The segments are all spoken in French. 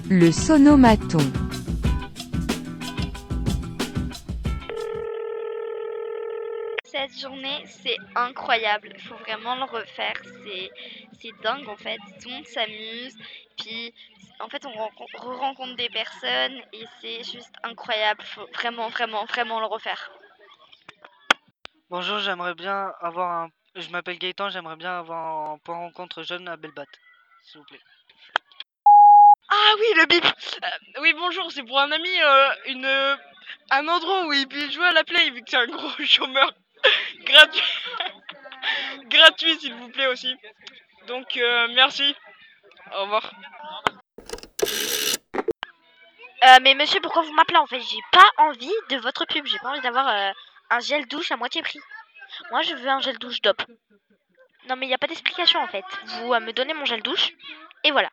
Le sonomaton. Cette journée, c'est incroyable. Il faut vraiment le refaire. C'est dingue en fait. Tout le monde s'amuse. Puis en fait, on rencontre des personnes et c'est juste incroyable. Il faut vraiment, vraiment, vraiment le refaire. Bonjour, j'aimerais bien avoir un. Je m'appelle Gaëtan, j'aimerais bien avoir un point rencontre jeune à Belbat, s'il vous plaît. Ah oui, le bip. Oui, bonjour, c'est pour un ami, un endroit où il peut jouer à la play, vu que c'est un gros chômeur. Gratuit. Gratuit, s'il vous plaît, aussi. Donc, merci. Au revoir. Mais monsieur, pourquoi vous m'appelez en fait? J'ai pas envie de votre pub. J'ai pas envie d'avoir un gel douche à moitié prix. Moi, je veux un gel douche DOP. Non, mais il n'y a pas d'explication en fait. Vous me donnez mon gel douche et voilà.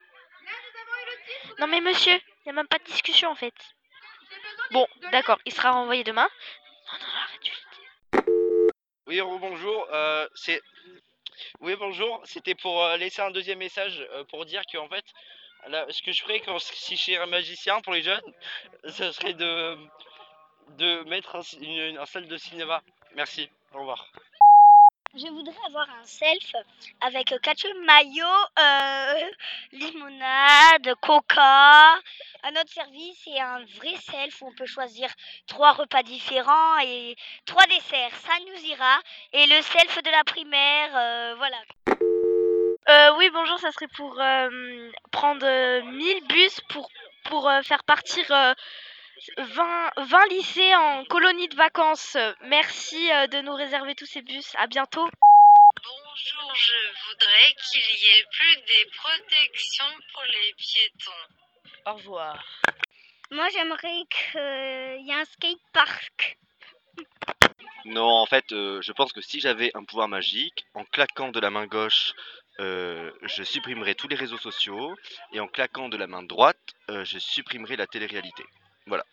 Non, mais monsieur, il n'y a même pas de discussion en fait. Bon, d'accord, il sera renvoyé demain. Non, non, arrête, je l'ai dit. Oui, bonjour. Oui, bonjour. C'était pour laisser un deuxième message pour dire que en fait, là, ce que je ferais si je suis un magicien pour les jeunes, ce serait de mettre un salle de cinéma. Merci. Au revoir. Je voudrais avoir un self avec ketchup, mayo, limonade, coca. Un autre service et un vrai self où on peut choisir 3 repas différents et 3 desserts. Ça nous ira. Et le self de la primaire, voilà. Oui, bonjour, ça serait pour prendre 1000 bus pour faire partir 20 lycées en colonie de vacances. Merci de nous réserver tous ces bus. À bientôt. Bonjour, je voudrais qu'il y ait plus des protections pour les piétons. Au revoir. Moi, j'aimerais qu'il y ait un skatepark. Non, en fait, je pense que si j'avais un pouvoir magique, en claquant de la main gauche, je supprimerais tous les réseaux sociaux, et en claquant de la main droite, je supprimerais la télé-réalité. Voilà.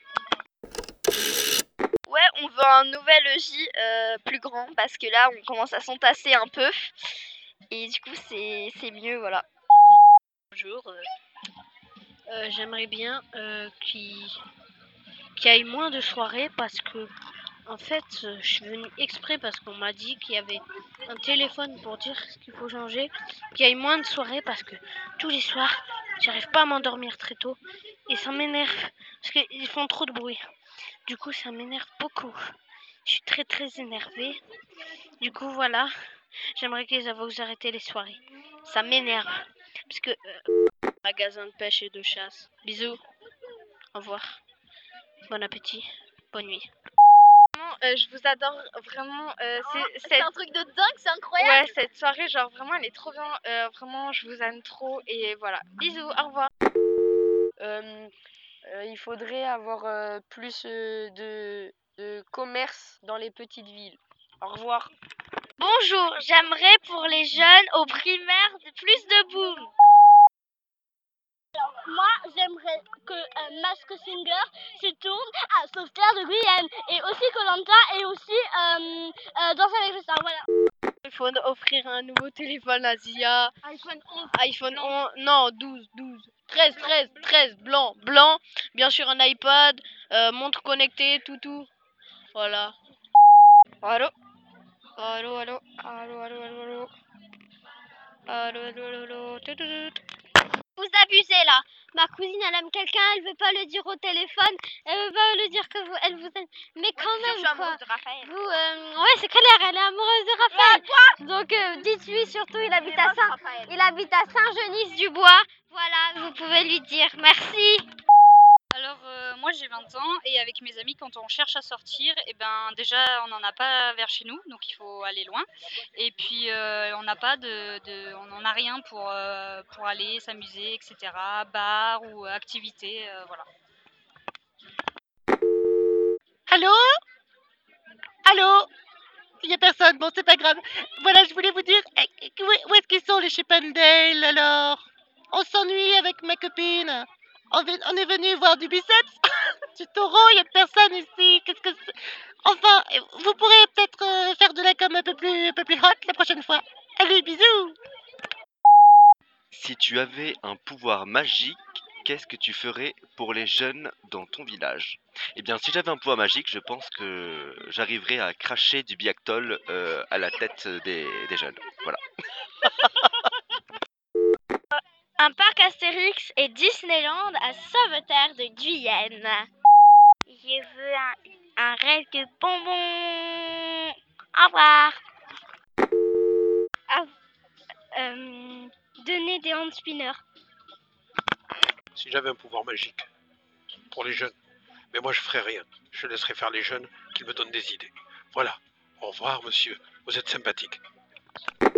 Ouais, on veut un nouvel EJ plus grand parce que là, on commence à s'entasser un peu. Et du coup, c'est mieux, voilà. Bonjour, j'aimerais bien qu'il y ait moins de soirées parce que, en fait, je suis venue exprès parce qu'on m'a dit qu'il y avait un téléphone pour dire ce qu'il faut changer. Qu'il y ait moins de soirées parce que tous les soirs, j'arrive pas à m'endormir très tôt et ça m'énerve parce qu'ils font trop de bruit. Du coup, ça m'énerve beaucoup. Je suis très très énervée. Du coup, voilà, j'aimerais qu'ils vous arrêter les soirées. Ça m'énerve parce que magasin de pêche et de chasse. Bisous. Au revoir. Bon appétit. Bonne nuit. Je vous adore vraiment. C'est un truc de dingue, c'est incroyable. Ouais, cette soirée, genre vraiment, elle est trop bien. Vraiment, je vous aime trop. Et voilà. Bisous, au revoir. Il faudrait avoir plus de commerce dans les petites villes. Au revoir. Bonjour, j'aimerais pour les jeunes au primaire plus de boom. Moi, j'aimerais que Mask Singer se tourne à Sauveterre de Guyane et aussi Koh-Lanta et aussi Danse avec le star. Voilà. Il faut offrir un nouveau téléphone à Zia. iPhone 11. Non, 12. 13. Blanc. Bien sûr, un iPad. Montre connectée, tout. Voilà. Allô? Allô? Vous abusez là. Ma cousine, elle aime quelqu'un, elle veut pas le dire au téléphone, elle veut pas le dire que elle vous aime. Mais quand même, quoi. De Raphaël. Vous, ouais, c'est clair, elle est amoureuse de Raphaël. Donc, dites-lui surtout, il habite à Saint-Genis-du-Bois. Voilà, vous pouvez lui dire. Merci. Alors moi j'ai 20 ans et avec mes amis quand on cherche à sortir, et ben déjà on n'en a pas vers chez nous donc il faut aller loin et puis on n'a pas on n'en a rien pour aller s'amuser etc. Bar ou activité voilà. Allô? Il y a personne, bon, c'est pas grave. Voilà, je voulais vous dire, où est-ce qu'ils sont les Chippendales alors? On s'ennuie avec ma copine. On est venu voir du biceps, du taureau, il y a personne ici. Qu'est-ce que c'est? Enfin, vous pourrez peut-être faire de la com un peu plus hot la prochaine fois. Allez, bisous! Si tu avais un pouvoir magique, qu'est-ce que tu ferais pour les jeunes dans ton village? Eh bien, si j'avais un pouvoir magique, je pense que j'arriverais à cracher du Biactol à la tête des jeunes. Voilà. Un parc Astérix et Disneyland à Sauveterre de Guyenne. Je veux un rêve de bonbons. Au revoir. Donner des hand spinners. Si j'avais un pouvoir magique pour les jeunes, mais moi je ferais rien. Je laisserais faire les jeunes qu'ils me donnent des idées. Voilà. Au revoir, monsieur. Vous êtes sympathique.